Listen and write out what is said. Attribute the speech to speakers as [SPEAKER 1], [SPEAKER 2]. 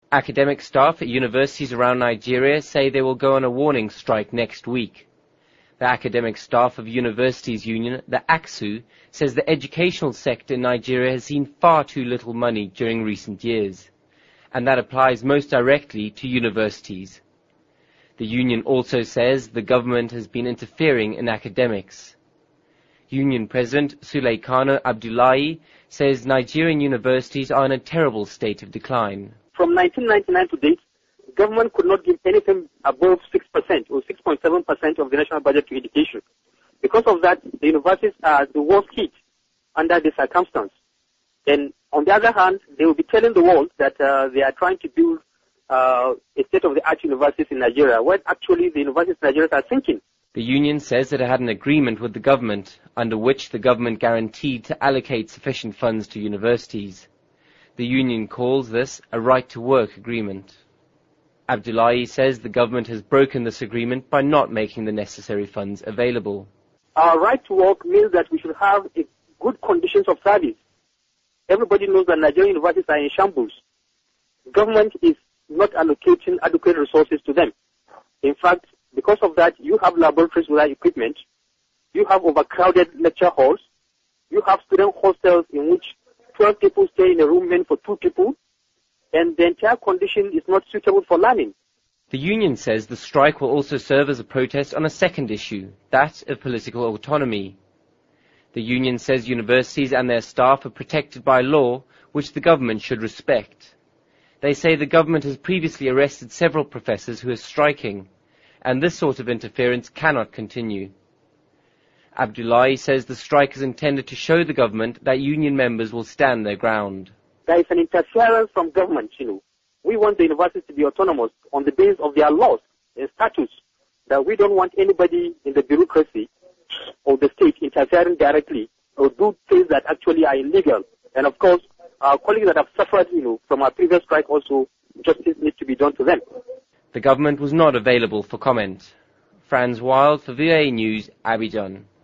[SPEAKER 1] Academic staff at universities around Nigeria say they will go on a warning strike next week. The Academic Staff of Universities Union, the ACSU, says the educational sector in Nigeria has seen far too little money during recent years, and that applies most directly to universities. The union also says the government has been interfering in academics. Union President Suleikano Abdullahi says Nigerian universities are in a terrible state of decline.
[SPEAKER 2] From 1999 to date, the government could not give anything above 6% or 6.7% of the national budget to education. Because of that, the universities are the worst hit under this circumstance. And on the other hand, they will be telling the world that they are trying to build a state-of-the-art universities in Nigeria, when actually the universities in Nigeria are sinking.
[SPEAKER 1] The union says that it had an agreement with the government, under which the government guaranteed to allocate sufficient funds to universities. The union calls this a right-to-work agreement. Abdullahi says the government has broken this agreement by not making the necessary funds available.
[SPEAKER 2] Our right to work means that we should have good conditions of service. Everybody knows that Nigerian universities are in shambles. Government is not allocating adequate resources to them. In fact, because of that, you have laboratories without equipment, you have overcrowded lecture halls, you have student hostels in which 12 people stay in a room meant for 2 people, and the entire condition is not suitable for learning.
[SPEAKER 1] The union says the strike will also serve as a protest on a second issue, that of political autonomy. The union says universities and their staff are protected by law, which the government should respect. They say the government has previously arrested several professors who are striking, and this sort of interference cannot continue. Abdullahi says the strike is intended to show the government that union members will stand their ground.
[SPEAKER 2] There is an interference from government, We want the universities to be autonomous on the basis of their laws and statutes, that we don't want anybody in the bureaucracy or the state interfering directly or do things that actually are illegal. And of course, our colleagues that have suffered, from our previous strike also, justice needs to be done to them.
[SPEAKER 1] The government was not available for comment. Franz Wild for VOA News, Abidjan.